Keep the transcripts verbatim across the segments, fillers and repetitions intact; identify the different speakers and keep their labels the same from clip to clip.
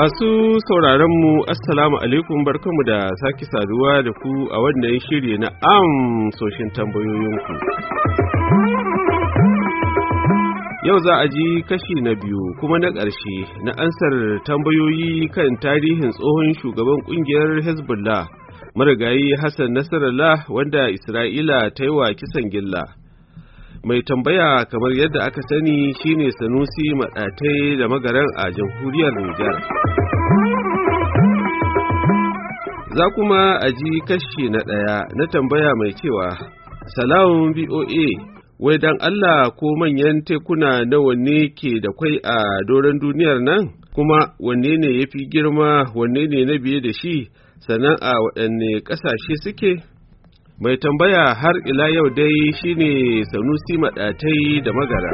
Speaker 1: Masu sauraronmu, Assalamu alaikum, barkanmu da sake saduwa da ku a wannan shiri na amsoshin tambayoyinku. Yau za a ji kashi na biyu kuma na ƙarshe na ansar tambayoyi kan tarihin tsohon shugaban ƙungiyar Hezbollah, marigayi Hassan Nasrallah, wanda Isra'ila ta yi wa kisan gilla. Mai tambaya kamar yadda aka sani shine Sanusi Maɗatai da Magaran a jamhuriyar Nijar. Za kuma a ji kashi na ɗaya na tambaya mai cewa, Salamun B O A, wai dan Allah ko manyan tekuna nawa ne ke da kwai a doron duniyar nan? Kuma wanne ne ya fi girma, wanne ne na biye da shi, sannan a waɗanne ƙasashe suke? Mai tambaya har ila yau dai shine Sanusi Maɗatai da Magara.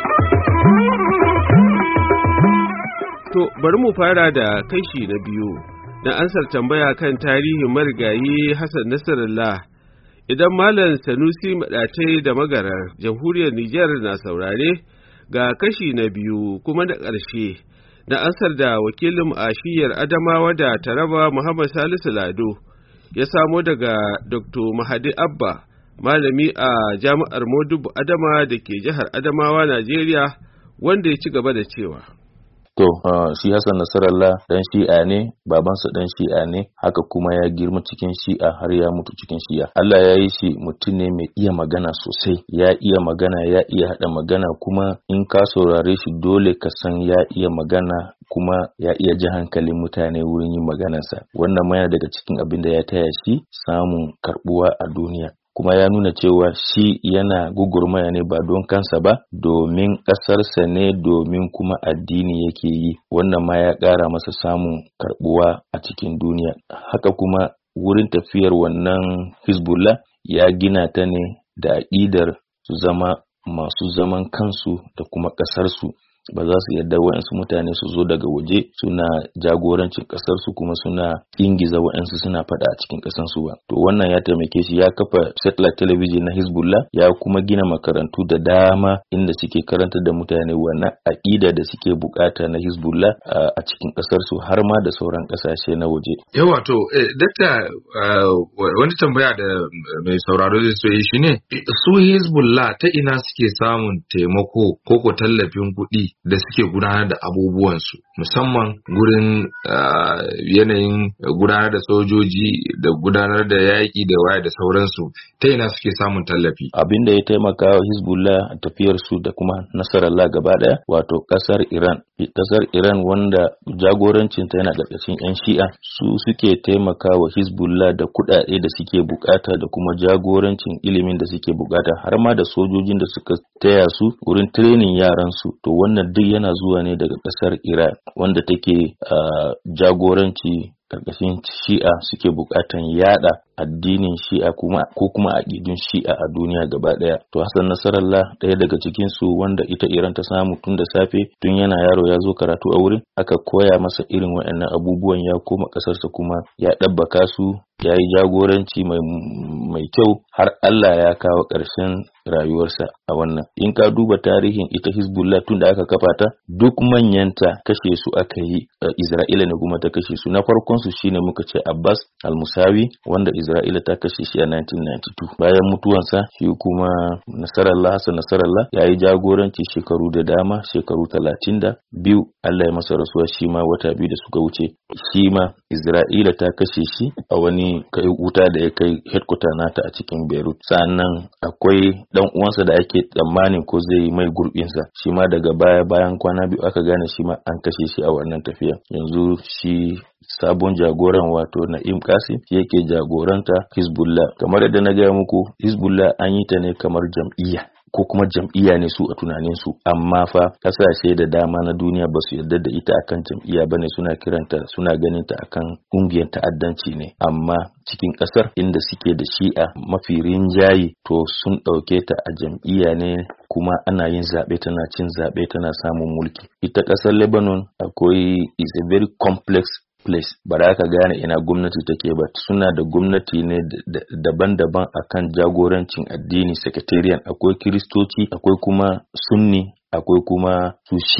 Speaker 1: To, bari mu fara da kashi na biyu na ansar tambaya kan tarihin marigayi Hassan Nasrallah. Idan Malam Sanusi Maɗatai da Magara jamhuriyar Nijar na saurare, ga kashi na biyu kuma na ƙarshe na ansar da wakilin ashiyar Adamawa da Taraba Muhammad Salisu Lado ya samo daga Doktor Mahadi Abba, malami a Jami'ar Modubbu Adama da ke jihar Adamawa, Najeriya, wanda ya ci gaba da cewa.
Speaker 2: To, uh, shi Hassan Nasrallah dan shi'a ne, babansa dan shi'a ne, haka kuma ya girma cikin shi'a har ya mutu cikin shi'a. Allah ya yi shi mutum ne mai iya magana sosai, ya iya magana, ya iya haɗa magana, kuma in ka saurare shi dole ka san ya iya magana, kuma ya iya ji hankalin mutane wurin yin maganarsa. Wannan ma yana daga cikin abin da ya taya shi samun karɓuwa a duniya. Kuma ya nuna cewa shi yana gugurmaya ne ba don kansa ba, domin ƙasarsa ne, domin kuma addini yake yi. Wannan ma ya ƙara masa samun karɓuwa a cikin duniya. Haka kuma wurin tafiyar wannan Hezbollah ya gina ta ne da aƙidar su zama masu zaman kansu da kuma ƙasarsu. Ba za su yarda wa'ansu mutane su zo daga waje suna jagorancin kasar su kuma suna ingiza wa'ansu suna fada a cikin kasar su ba. To wannan ya taimake shi, ya kafa satellite television na Hezbollah, ya kuma gina makarantu da dama inda suke karantar da mutane wannan aqida da suke bukata na Hezbollah a cikin kasar su har ma da sauran kasashe na waje.
Speaker 3: Yawa to eh, dakta uh, wani tambaya da mai sauraro zai so yi shine, su Hezbollah ta ina suke samun taimako ko ko tallafin kuɗi da suke gudanar da abubuwansu, musamman gurin uh, yanayin gudanar da sojoji da gudanar da yaƙi da waya da sauransu, ta ina suke samun tallafi?
Speaker 2: Abin da ya taimaka wa Hezbollah a tafiyarsu da kuma Nasrallah gaba ɗaya, wato ƙasar Iran. Ƙasar Iran wanda jagorancinta yana ƙarƙashin 'yan Shi'a, su suke taimaka wa Hezbollah da kuɗaɗe da suke bukata da kuma jagorancin ilimin da suke bukata, har ma da sojojin da suka taya su wurin training yaransu. To wannan duk yana zuwa ne daga ƙasar Iran, wanda take uh, jagoranci karkashin Shi'a, suke bukatan yada addinin Shi'a kuma ko kuma aqidun Shi'a a duniya gaba daya. To Hassan Nasrallah ɗaya daga cikin su, wanda ita Iran ta samu tun da safe, tun yana yaro ya zo karatu a wurin, aka koya masa irin waɗannan abubuwan, ya koma ƙasarsa kuma ya ɗabbaka su, ya yi jagoranci mai mai kyau har Allah ya kawo ƙarshen rayuwarsa a wannan. In ka duba tarihin ita Hezbollah tun da aka kafa ta, duk manyanta kashe su aka yi, Isra'ila ne kuma ta kashe su. Na farkon su shine muka ce Abbas al-Musawi, wanda Isra'ila ta kashe shi a nineteen ninety-two. Bayan mutuwansa shi kuma Nasrallah, Hassan Nasrallah, ya yi jagoranci shekaru da dama, shekaru talatin da biyu. Allah ya masa rasuwa shi ma wata biyu da suka wuce. Shi ma Isra'ila ta kashe shi a wani kai wuta da ya kai headquarter nata a cikin Beirut. Sannan akwai dan uwansa da ake tsammanin ko zai mai gurbinsa, shi ma daga baya bayan kwana biyu aka gane shi ma an kashe shi a wannan tafiya. Yanzu shi sabon jagoran wato Na'im Qasim yake jagoranta Hezbollah. Kamar yadda na gaya muku, Hezbollah an yi ta ne kamar jam'iyya, ko kuma jam'iyya ne su a tunanin su, amma fa kasashe da dama na duniya ba su yarda da ita akan jam'iyya bane, suna kiranta, suna ganin ta akan kungiyar ta'addanci ne. Amma cikin kasar inda suke da Shi'a mafi rinjayi, to sun dauke ta a jam'iyya ne, kuma ana yin zabe, tana cin zabe, tana samun mulki. Ita kasar Lebanon akwai is a very complex place, ba da aka gane ina gwamnati take ba. Suna da gwamnati ne daban-daban akan jagorancin addini, sectarian. Akwai kiristoci, akwai kuma sunni, akwai kuma su shi'a. To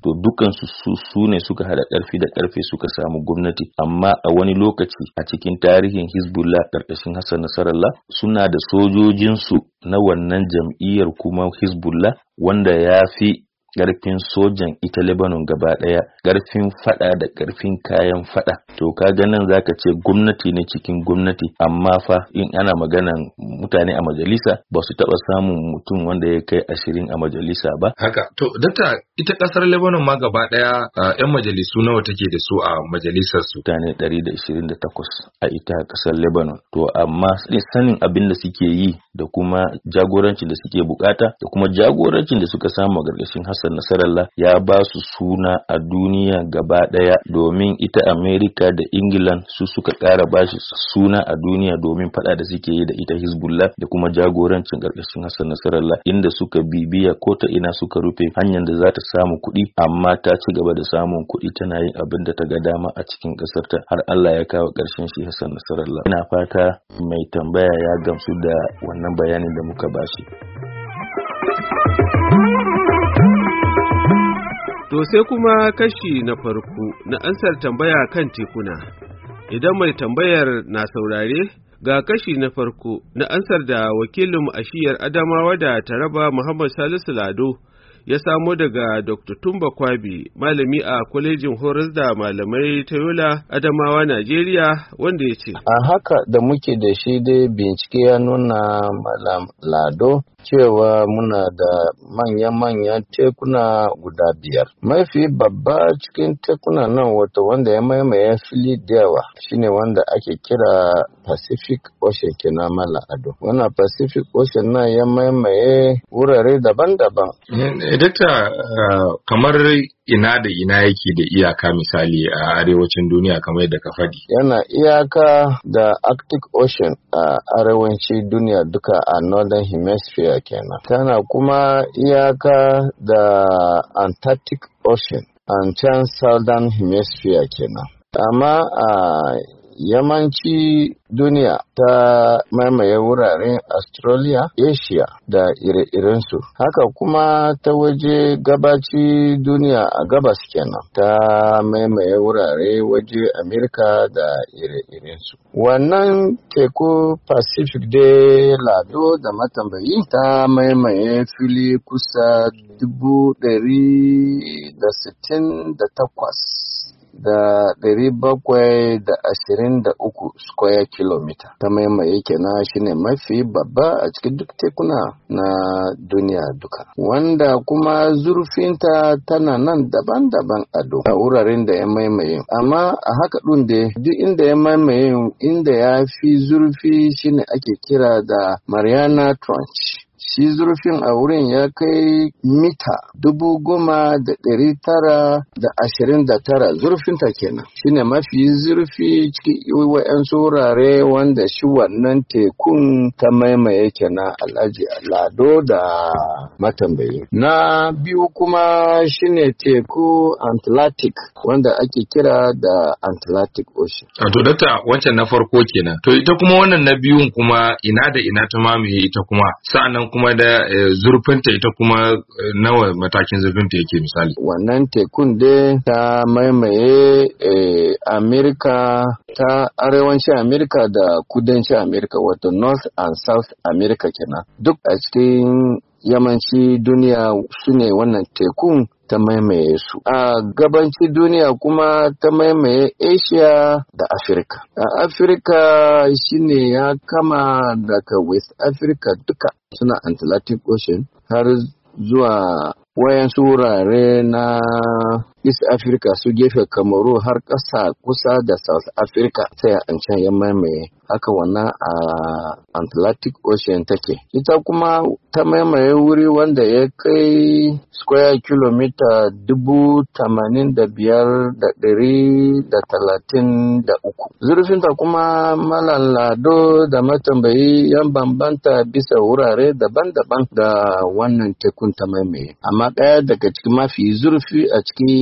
Speaker 2: to dukansu su, su ne suka hada karfi da karfe suka samu gwamnati. Amma a wani lokaci a cikin tarihin Hezbollah karkashin Hassan Nasrallah suna da sojojinsu na wannan jam'iyyar kuma Hezbollah wanda ya fi ƙarfin sojan ita Lebanon gaba ɗaya, ƙarfin fada da ƙarfin kayan fada. To kaga nan zaka ce gwamnati ne cikin gwamnati, amma fa in ana maganan mutane a majalisa ba su taɓa samun mutum wanda ya kai ashirin a majalisa ba.
Speaker 3: Haka, to dakta ita ƙasar Lebanon ma gaba ɗaya ‘yan majalisu nawa take da su a majalisar su?
Speaker 2: Mutane ɗari da ishirin da takwas a ita ƙasar Lebanon. To amma sanin abin da suke yi da kuma jagorancin da suke bukata da kuma jagorancin da suka samu a gargashin Hassan Nasrallah ya ba su suna a duniya gaba daya, domin ita Amerika da England su suka kara bashi suna a duniya domin fada da suke yi da ita Hezbollah da kuma jagorancin gargashin Hassan Nasrallah, inda suka bibiya ko ta ina suka rufe hanyar da za ta samu kuɗi, amma ta ci gaba da samun kuɗi tana yin abin da ta ga dama a cikin ƙasar ta har Allah ya kawo ƙarshen shi Hassan Nasrallah. Ina fata mai tambaya ya gamsu da wannan bayanin da muka bashi.
Speaker 1: To sai kuma kashi na farko na ansar tambaya kan tekuna. Idan mai tambayar na saurare, ga kashi na farko na ansar da wakilin ashiyar Adamawa da Taraba Muhammad Salisu Lado ya samo daga Doctor Tumba Kwabi, malami a kwalejin horas da malamai ta Yola, Adamawa, Najeriya, wanda ya ce.
Speaker 4: A haka da muke da shi dai bincike ya nuna Malam Lado cewa muna da manya-manyan tekuna guda biyar. Mafi babba cikin tekuna nan wato wanda ya maimaye fili da yawa shine wanda ake kira Pacific Ocean kenan Malam Ado. Wannan Pacific Ocean nan ya maimaye wurare daban-daban.
Speaker 3: Dakta, kamar ina da ina yake da iyaka misali a arewacin duniya kamar yadda ka faɗi?
Speaker 4: Yana iyaka da Arctic Ocean a arewacin duniya duka a Northern Hemisphere kenan. Tana kuma iyaka da Antarctic Ocean a can Southern Hemisphere kenan. Amma a yamanci duniya ta mamaye wuraren Australia, Asia da ire-irensu. Haka kuma ta waje gabaci duniya a gabas kenan ta mamaye wurare waje Amerika da ire-irensu. Wannan teku Pacific dai Lado da matambayi ta mamaye fili kusa dubu ɗari da sittin da takwas da ɗari bakwai da ashirin da uku square kilometer ta maimaye kenan shine mafi babba a cikin duk tekuna na duniya duka, wanda kuma zurfinta tana nan daban-daban a wuraren da ya maimaye. Amma a haka ɗin da duk inda ya maimaye inda ya fi zurfi shine ake kira da Mariana Trench. Shi zurfin a wurin ya kai mita dubu goma da ɗari tara da ashirin da tara zurfinta kenan. Shi ne mafi zurfi cikin wa'yansu wurare wanda shi wannan tekun ta maimaye kenan Alhaji Lado da matambayi. Na biyu kuma shi ne teku Atlantic wanda ake kira da Atlantic Ocean.
Speaker 3: To dakta wancan na farko kenan. To ita kuma wannan na biyun kuma ina da ina ta mamaye ita kuma sa'annan kuma da e, zurfinta ita kuma e, nawa matakin zurfinta yake misali? Wannan
Speaker 4: tekun dai ta maimaye e, Amerika, ta arewacin Amerika da kudancin Amerika wato North and South America kenan. Duk a cikin yamanci duniya su ne wannan tekun ta maimaye su. A gabanci duniya kuma ta maimaye Asia da Afirka. A Afirka shine ya kama daga West Africa duka suna Atlantic Ocean har zuwa wayansu wurare na East Africa su gefe Kamaru har ƙasa kusa da South Africa sai a can ya maimaye. Haka wannan a Atlantic Ocean take. Ita kuma ta maimaye wuri wanda ya kai square kilometer dubu tamanin da biyar da ɗari da talatin da uku. Zurfinta kuma Malam Lado da matambayi yan bambanta bisa wurare daban-daban da wannan tekun ta maimaye. Amma ɗaya daga cikin mafi zurfi a cikin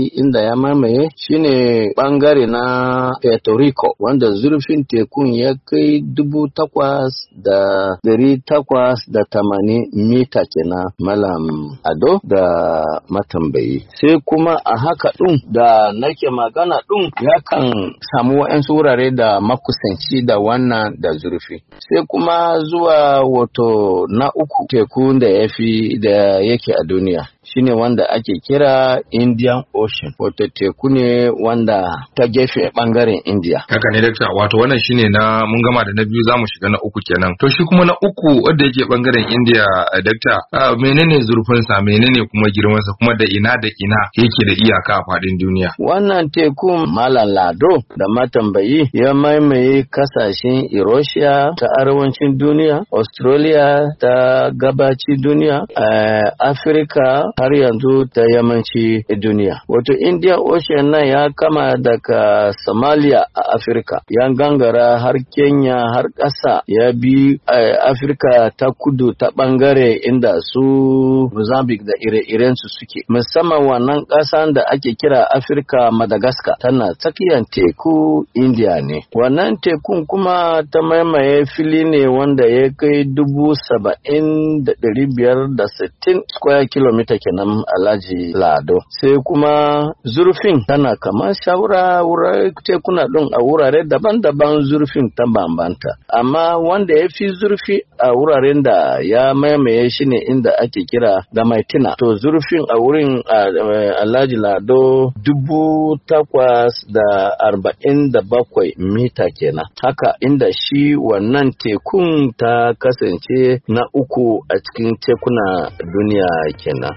Speaker 4: inda ya mamaye shine bangare na Puerto Rico wanda zurfin tekun ya kai dubu takwas da dari takwas da tamanin mita kenan malam Ado da matambayi. Sai kuma a haka ɗin da nake magana ɗin yakan samu wa'yansu wurare da makusanci da wannan da zurfi. Sai kuma zuwa wato na uku teku da ya fi da yake a duniya shine wanda ake kira Indian Ocean, wato teku ne wanda ta gefe bangaren India.
Speaker 3: Haka ne dakta, wato wannan shine na mun gama da na biyu zamu shiga na uku kenan. To shi kuma na uku wanda yake bangaren India dakta, uh, menene zurfin sa, menene kuma girman sa, kuma da ina da ina yake da iyaka a fadin duniya?
Speaker 4: Wannan tekun Malam Lado da matambayi ya maimaye kasashen Eurasia ta arewacin duniya, Australia ta gabaci duniya, uh, Africa har yanzu ta yamanci duniya. Wato India Ocean nan ya kama daga Somalia a Afirka, ya gangara har Kenya har ƙasa ya bi Afirka ta kudu ta ɓangare inda su Mozambique da ire-iren su suke. Musamman wannan ƙasan da ake kira Afirka Madagascar tana tsakiyar teku India ne. Wannan tekun kuma ta maimaye fili ne wanda ya kai dubu saba'in da ɗari biyar da sittin square kilometer kenan Alhaji Lado. Sai kuma zurfin tana kamar shawara wurare tekuna ɗin a wurare daban-daban zurfin ta bambanta. Amma wanda ya fi zurfi a wuraren da ya maimaye shi ne inda ake kira Gamaitina. To zurfin a wurin Alhaji Lado dubu takwas da arba'in da bakwai mita kenan. Haka inda shi wannan tekun ta kasance na uku a cikin tekuna duniya kenan.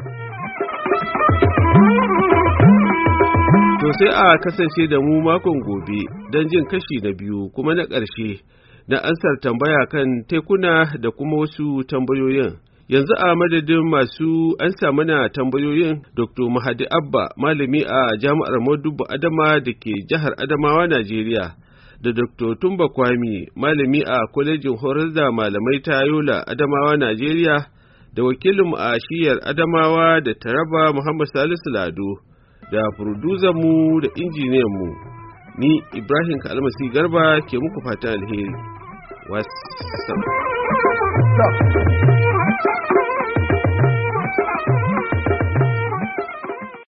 Speaker 1: To sai a kasance da mu makon gobe don jin kashi na biyu kuma na ƙarshe na ansar tambaya kan tekuna da kuma wasu tambayoyin. Yanzu a madadin masu ansa mana tambayoyin Doctor Mahadi Abba, malami a Jami'ar Modubbo Adama da ke jihar Adamawa, Najeriya, da Doctor Tumba Kwami, malami a Kwalejin Horar da Malamai ta Yola, Adamawa, Najeriya, da wakilinmu a shiyar Adamawa da Taraba Muhammad Salisu Lado, da mu da injiniyanmu, ni Ibrahim Kalmasi Garba ke muku fata alheri. Wassalam.